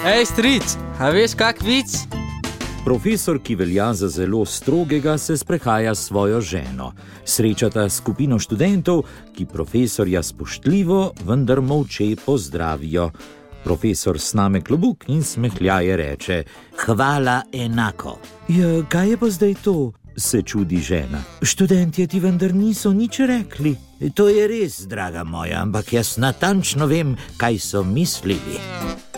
Ej, stric, a veš kak vic? Profesor, ki velja za zelo strogega, se sprehaja s svojo ženo. Srečata skupino študentov, ki profesorja spoštljivo, vendar molče pozdravijo. Profesor sname klobuk in smehljaje reče: Hvala enako. Ja, kaj je pa zdaj to? Se čudi žena. Študentje ti vendar niso nič rekli. To je res, draga moja, ampak jaz natančno vem, kaj so mislili.